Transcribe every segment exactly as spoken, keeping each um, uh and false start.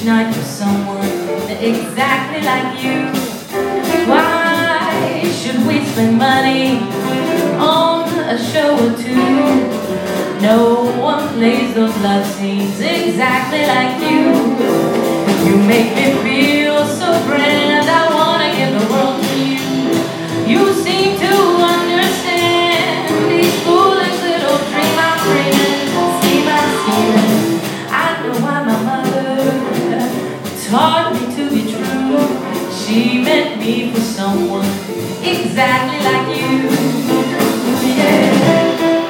night for someone exactly like you. Why should we spend money on a show or two? No one plays those love scenes exactly like you. You make me feel so grand, I wanna give the world to you. You seem to understand these foolish little dreams I'm dreaming, scheme I'm scheming. I know why my mother taught me to be true. She meant me for someone exactly like you. Yeah.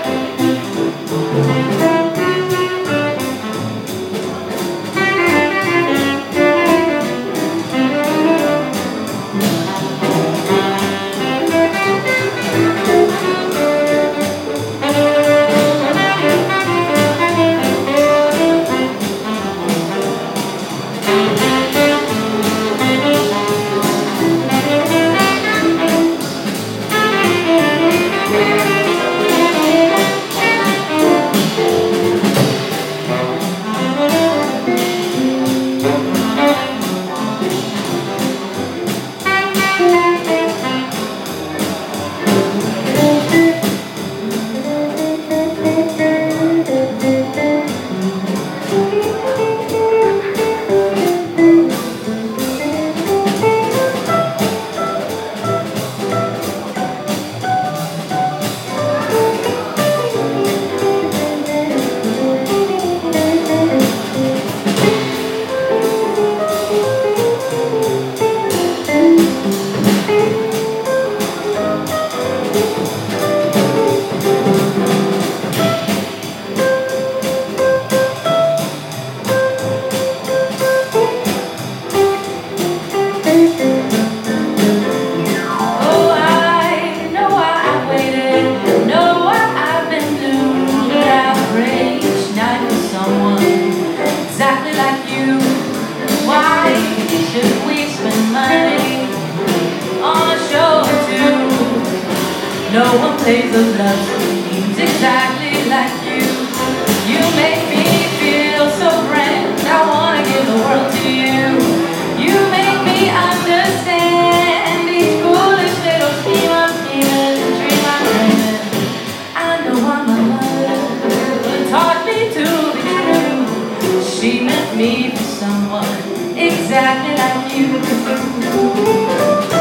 No one plays those love scenes exactly like you. You make me feel so grand, I wanna give the world to you. You make me understand these foolish little scheme I'm scheming, dream I'm dreaming. I know why my mother taught me to be true. She meant me for someone exactly like you.